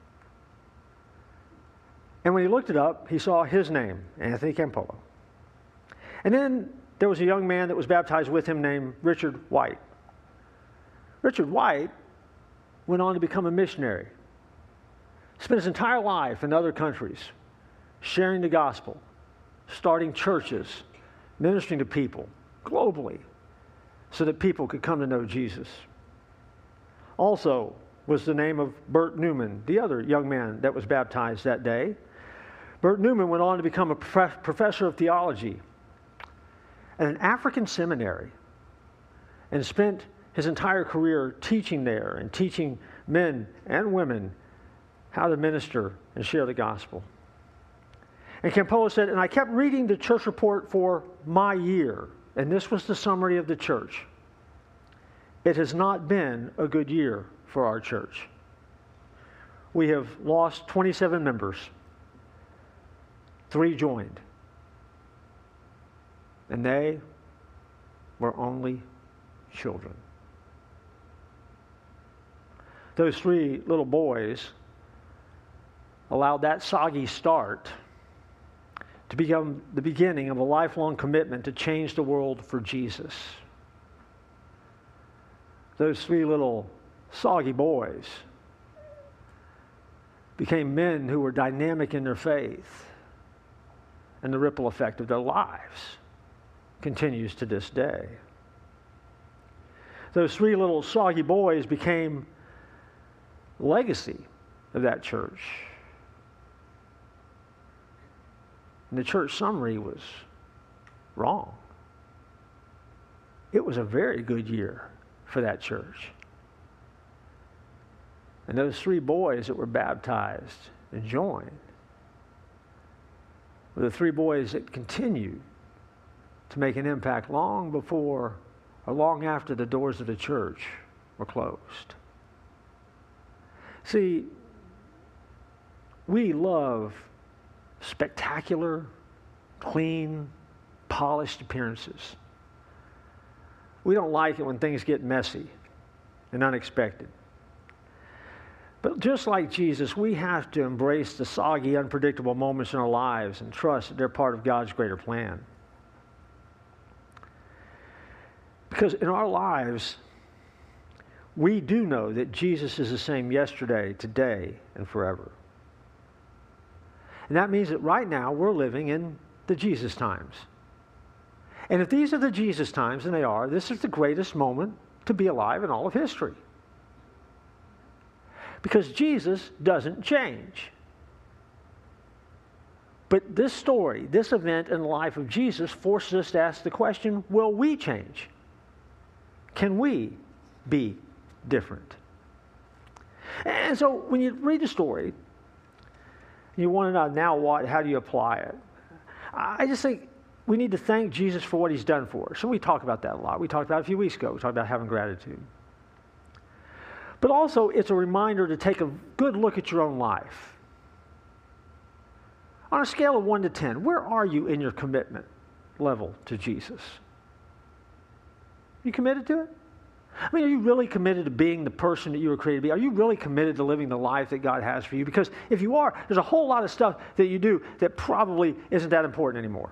And when he looked it up, he saw his name, Anthony Campolo. And then there was a young man that was baptized with him named Richard White. Richard White went on to become a missionary. Spent his entire life in other countries, sharing the gospel, starting churches, ministering to people globally so that people could come to know Jesus. Also was the name of Bert Newman, the other young man that was baptized that day. Bert Newman went on to become a prof- professor of theology at an African seminary and spent his entire career teaching there and teaching men and women how to minister and share the gospel. And Campolo said, and I kept reading the church report for my year. and this was the summary of the church, it has not been a good year for our church. We have lost twenty-seven members. Three joined. And they were only children. Those three little boys allowed that soggy start to become the beginning of a lifelong commitment to change the world for Jesus. Those three little soggy boys became men who were dynamic in their faith, and the ripple effect of their lives continues to this day. Those three little soggy boys became the legacy of that church. And the church summary was wrong. It was a very good year for that church. And those three boys that were baptized and joined were the three boys that continued to make an impact long before or long after the doors of the church were closed. See, we love spectacular, clean, polished appearances. We don't like it when things get messy and unexpected. But just like Jesus, we have to embrace the soggy, unpredictable moments in our lives and trust that they're part of God's greater plan. Because in our lives, we do know that Jesus is the same yesterday, today, and forever. And that means that right now we're living in the Jesus times. And if these are the Jesus times, and they are, this is the greatest moment to be alive in all of history. Because Jesus doesn't change. But this story, this event in the life of Jesus forces us to ask the question, will we change? Can we be different? And so when you read the story, you want to know now what, how do you apply it? I just think we need to thank Jesus for what he's done for us. So we talk about that a lot. We talked about it a few weeks ago. We talked about having gratitude. But also, it's a reminder to take a good look at your own life. On a scale of one to ten, where are you in your commitment level to Jesus? You committed to it? I mean, are you really committed to being the person that you were created to be? Are you really committed to living the life that God has for you? Because if you are, there's a whole lot of stuff that you do that probably isn't that important anymore.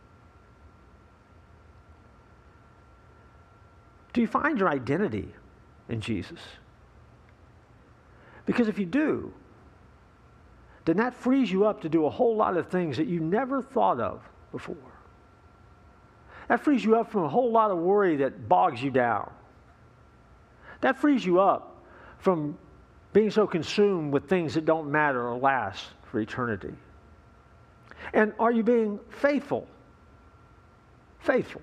Do you find your identity in Jesus? Because if you do, then that frees you up to do a whole lot of things that you never thought of before. That frees you up from a whole lot of worry that bogs you down. That frees you up from being so consumed with things that don't matter or last for eternity. And are you being faithful? Faithful.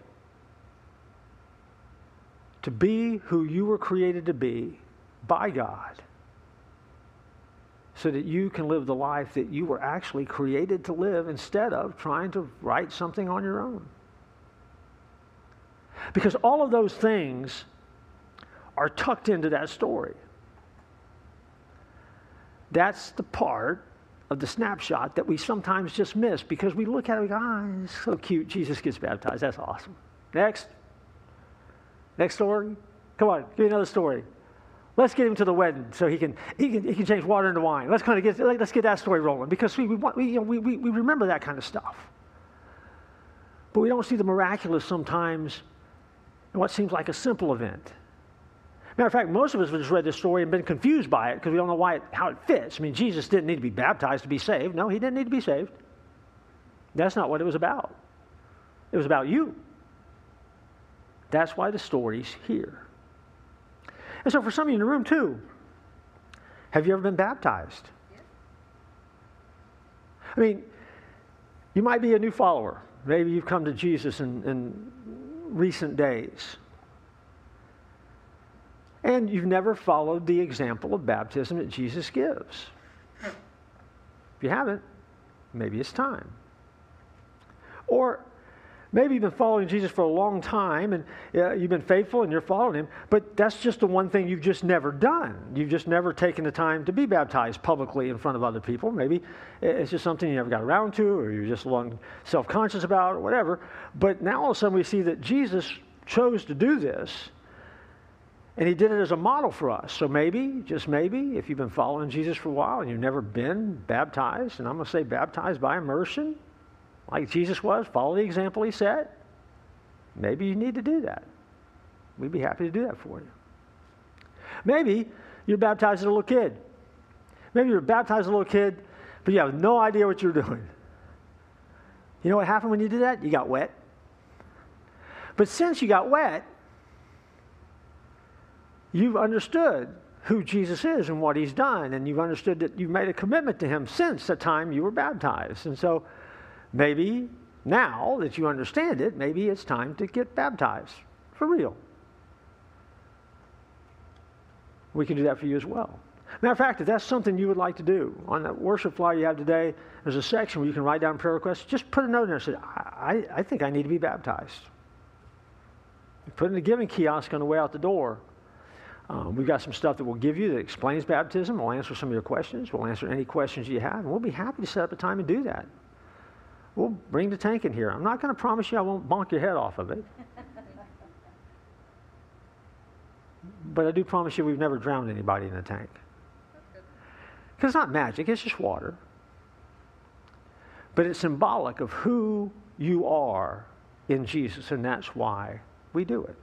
To be who you were created to be by God, so that you can live the life that you were actually created to live instead of trying to write something on your own. Because all of those things are tucked into that story. That's the part of the snapshot that we sometimes just miss because we look at it and go, ah, it's so cute. Jesus gets baptized. That's awesome. Next. Next story. Come on, give me another story. Let's get him to the wedding so he can he can he can change water into wine. Let's kind of get let's get that story rolling because we we want we, you know, we we we remember that kind of stuff. But we don't see the miraculous sometimes in what seems like a simple event. Matter of fact, most of us have just read this story and been confused by it because we don't know why it, how it fits. I mean, Jesus didn't need to be baptized to be saved. No, he didn't need to be saved. That's not what it was about. It was about you. That's why the story's here. And so for some of you in the room too, have you ever been baptized? Yeah. I mean, you might be a new follower. Maybe you've come to Jesus in, in recent days. And you've never followed the example of baptism that Jesus gives. If you haven't, maybe it's time. Or Maybe you've been following Jesus for a long time and uh, you've been faithful and you're following him, but that's just the one thing you've just never done. You've just never taken the time to be baptized publicly in front of other people. Maybe it's just something you never got around to, or you're just a little self-conscious about, or whatever. But now all of a sudden we see that Jesus chose to do this, and he did it as a model for us. So maybe, just maybe, if you've been following Jesus for a while and you've never been baptized, and I'm going to say baptized by immersion, like Jesus was, follow the example he set, maybe you need to do that. We'd be happy to do that for you. Maybe you're baptized as a little kid. Maybe you're baptized as a little kid, but you have no idea what you're doing. You know what happened when you did that? You got wet. But since you got wet, you've understood who Jesus is and what he's done, and you've understood that you've made a commitment to him since the time you were baptized. And so maybe now that you understand it, maybe it's time to get baptized for real. We can do that for you as well. Matter of fact, if that's something you would like to do, on that worship flyer you have today, there's a section where you can write down prayer requests. Just put a note in there and say, I, I think I need to be baptized. Put in the giving kiosk on the way out the door. Um, we've got some stuff that we'll give you that explains baptism. We'll answer some of your questions. We'll answer any questions you have, and we'll be happy to set up a time and do that. We'll bring the tank in here. I'm not going to promise you I won't bonk your head off of it. But I do promise you we've never drowned anybody in the tank. Because it's not magic, it's just water. But it's symbolic of who you are in Jesus, and that's why we do it.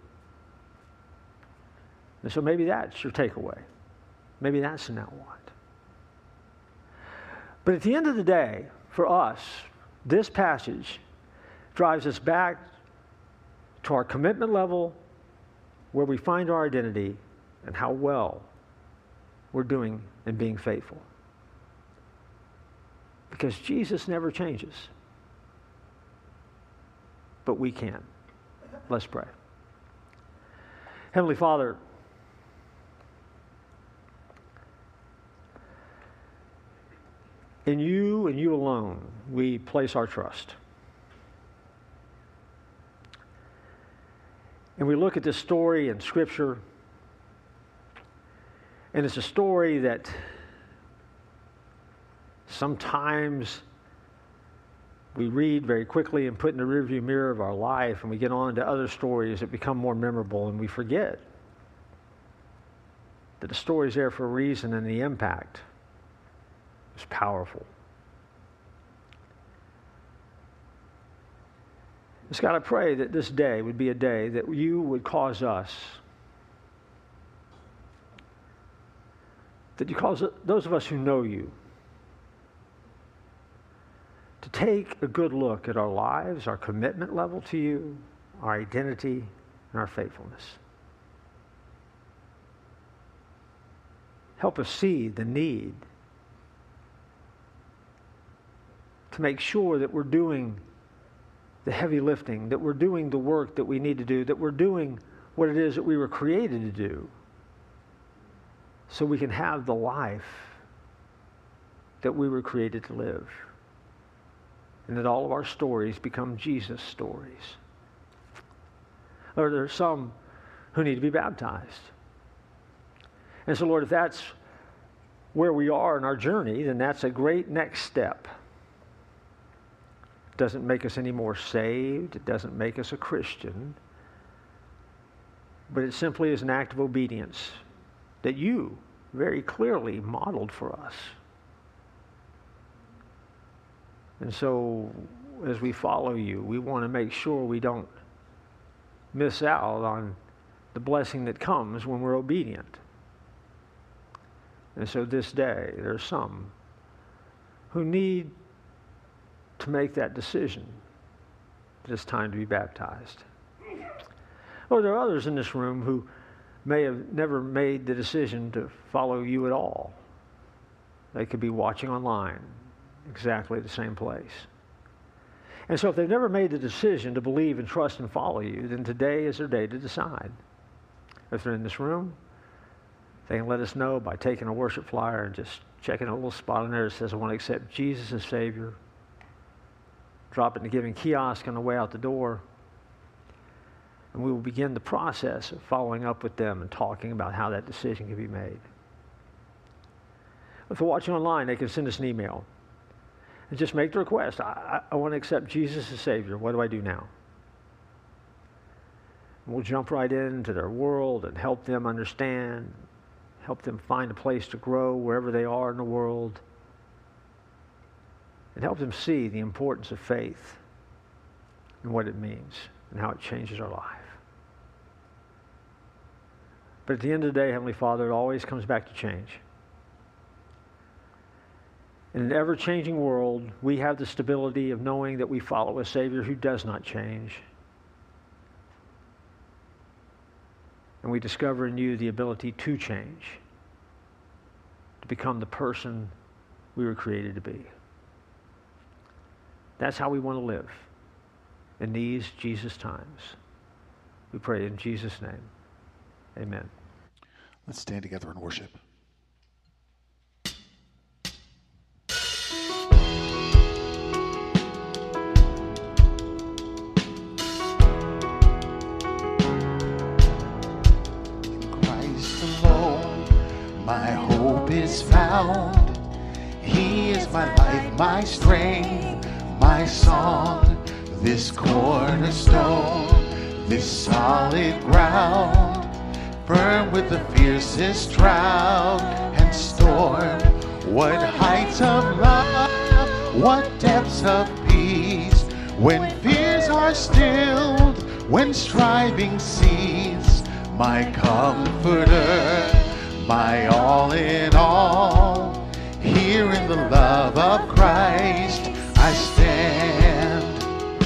And so maybe that's your takeaway. Maybe that's the now what. But at the end of the day, for us, this passage drives us back to our commitment level, where we find our identity and how well we're doing in being faithful. Because Jesus never changes. But we can. Let's pray. Heavenly Father, in you and you alone, we place our trust. And we look at this story in Scripture, and it's a story that sometimes we read very quickly and put in the rearview mirror of our life, and we get on to other stories that become more memorable, and we forget that the story's there for a reason, and the impact is powerful. Just God, I pray that this day would be a day that you would cause us, that you cause those of us who know you to take a good look at our lives, our commitment level to you, our identity, and our faithfulness. Help us see the need to make sure that we're doing the heavy lifting, that we're doing the work that we need to do, that we're doing what it is that we were created to do, so we can have the life that we were created to live. And that all of our stories become Jesus stories. Lord, there are some who need to be baptized. And so, Lord, if that's where we are in our journey, then that's a great next step. It doesn't make us any more saved. It doesn't make us a Christian. But it simply is an act of obedience that you very clearly modeled for us. And so, as we follow you, we want to make sure we don't miss out on the blessing that comes when we're obedient. And so this day, there's some who need to make that decision that it's time to be baptized. Or there are others in this room who may have never made the decision to follow you at all. They could be watching online, exactly the same place. And so if they've never made the decision to believe and trust and follow you, then today is their day to decide. If they're in this room, they can let us know by taking a worship flyer and just checking a little spot in there that says, I want to accept Jesus as Savior. drop it in the giving kiosk on the way out the door. And we will begin the process of following up with them and talking about how that decision can be made. If they're watching online, they can send us an email and just make the request. I, I, I want to accept Jesus as Savior. What do I do now? And we'll jump right into their world and help them understand, help them find a place to grow wherever they are in the world, and help them see the importance of faith and what it means and how it changes our life. But at the end of the day, Heavenly Father, it always comes back to change. In an ever-changing world, we have the stability of knowing that we follow a Savior who does not change. And we discover in you the ability to change, to become the person we were created to be. That's how we want to live in these Jesus times. We pray in Jesus' name. Amen. Let's stand together and worship. My hope is found. He is my life, my strength, my song. This cornerstone, this solid ground, firm with the fiercest drought and storm. What heights of love, what depths of peace, when fears are stilled, when striving cease. My comforter, my all in all, here in the love of Christ I stand.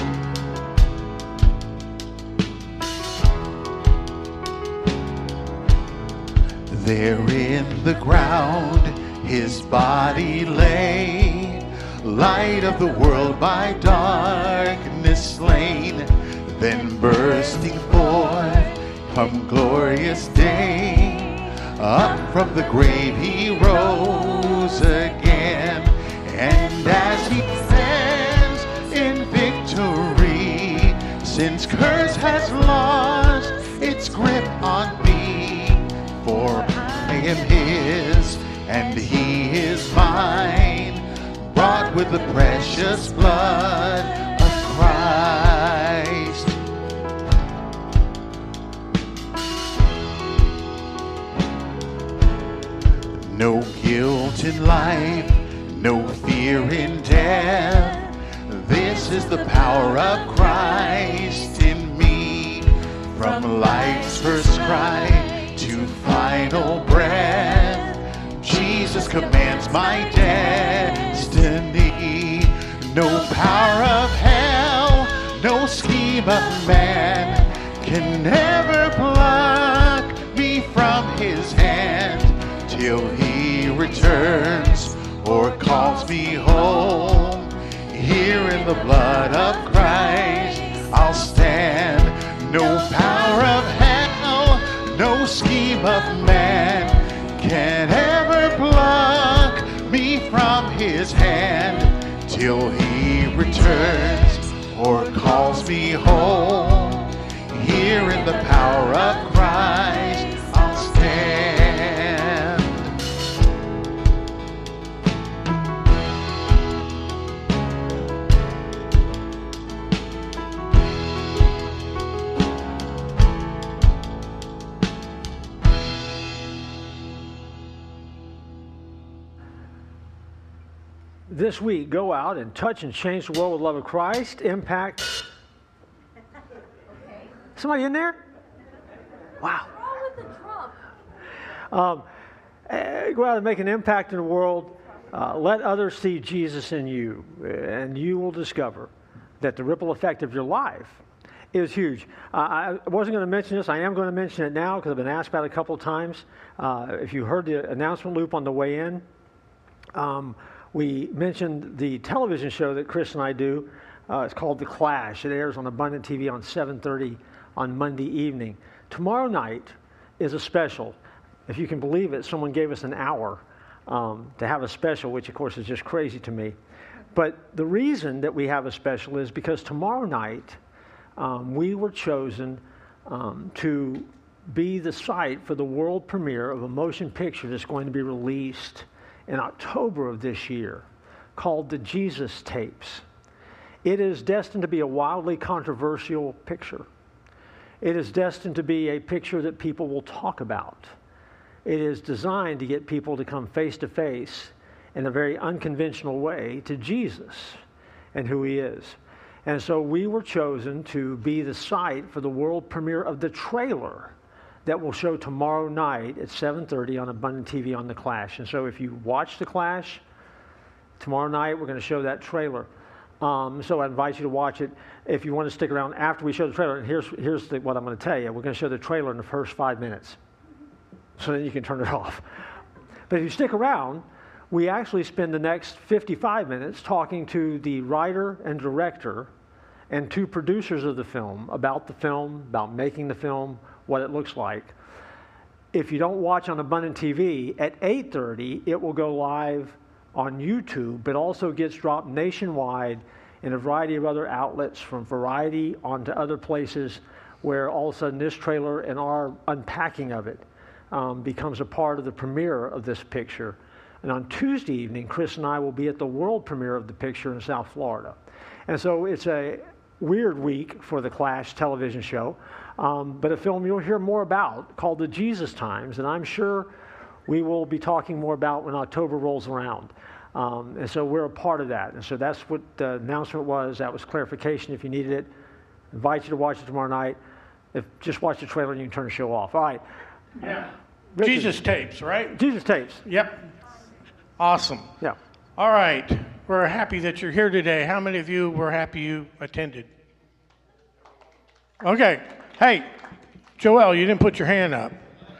There in the ground his body lay, light of the world by darkness slain, then bursting forth from glorious day, up from the grave he rose again, and as he stands in victory, sin's curse has lost its grip on me, for I am his and he is mine, bought with the precious blood of Christ. No guilt in life, no fear in death. This is the power of Christ in me. From life's first cry to final breath, Jesus commands my destiny. No power of hell, no scheme of man can ever pluck me from his hand, till he returns or calls me home. Here in the blood of Christ I'll stand. No power of hell, no scheme of man can ever pluck me from his hand, till he returns or calls me home. Here in the power of Christ I'll stand. This week, go out and touch and change the world with the love of Christ. Impact. Somebody in there? Wow. What's wrong with the drum? Um, uh, go out and make an impact in the world. Uh, let others see Jesus in you, and you will discover that the ripple effect of your life is huge. Uh, I wasn't going to mention this. I am going to mention it now because I've been asked about it a couple of times. Uh, if you heard the announcement loop on the way in, um, we mentioned the television show that Chris and I do. Uh, it's called The Clash. It airs on Abundant T V on seven thirty on Monday evening. Tomorrow night is a special. If you can believe it, someone gave us an hour um, to have a special, which of course is just crazy to me. But the reason that we have a special is because tomorrow night um, we were chosen um, to be the site for the world premiere of a motion picture that's going to be released in October of this year called The Jesus Tapes. It is destined to be a wildly controversial picture. It is destined to be a picture that people will talk about. It is designed to get people to come face to face in a very unconventional way to Jesus and who he is. And so we were chosen to be the site for the world premiere of the trailer that will show tomorrow night at seven thirty on Abundant T V on The Clash. And so if you watch The Clash, tomorrow night we're going to show that trailer. Um, so I invite you to watch it. If you want to stick around after we show the trailer, and here's, here's the, what I'm going to tell you. We're going to show the trailer in the first five minutes. So then you can turn it off. But if you stick around, we actually spend the next fifty-five minutes talking to the writer and director and two producers of the film about the film, about making the film, what it looks like. If you don't watch on Abundant T V, at eight thirty, it will go live on YouTube, but also gets dropped nationwide in a variety of other outlets, from Variety onto other places, where all of a sudden this trailer and our unpacking of it um, becomes a part of the premiere of this picture. And on Tuesday evening, Chris and I will be at the world premiere of the picture in South Florida. And so it's a weird week for the Clash television show, um, but a film you'll hear more about called The Jesus Times, and I'm sure we will be talking more about when October rolls around. Um, and so we're a part of that. And so that's what the announcement was. That was clarification if you needed it. I invite you to watch it tomorrow night. If just watch the trailer and you can turn the show off. All right. Yeah. Richard. Jesus Tapes, right? Jesus Tapes. Yep. Awesome. Yeah. All right. We're happy that you're here today. How many of you were happy you attended? Okay. Hey, Joel, you didn't put your hand up.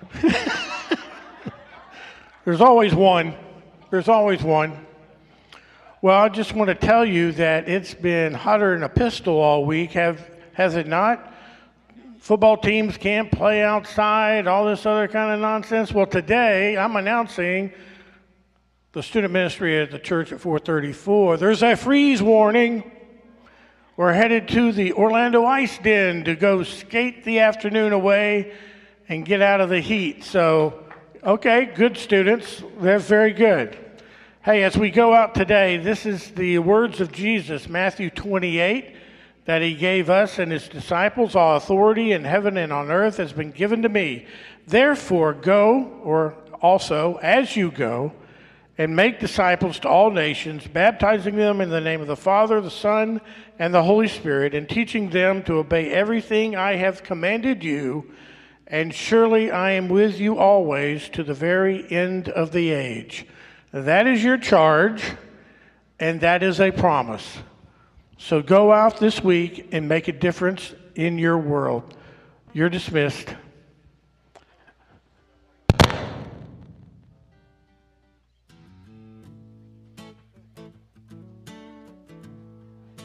There's always one. There's always one. Well, I just want to tell you that it's been hotter than a pistol all week, have has it not? Football teams can't play outside, all this other kind of nonsense. Well, today I'm announcing the student ministry at the church at four thirty-four. There's a freeze warning. We're headed to the Orlando Ice Den to go skate the afternoon away and get out of the heat. So, okay, good students. That's very good. Hey, as we go out today, this is the words of Jesus, Matthew twenty-eight, that he gave us and his disciples. All authority in heaven and on earth has been given to me. Therefore, go, or also, as you go, and make disciples to all nations, baptizing them in the name of the Father, the Son, and the Holy Spirit, and teaching them to obey everything I have commanded you. And surely I am with you always to the very end of the age. That is your charge, and that is a promise. So go out this week and make a difference in your world. You're dismissed.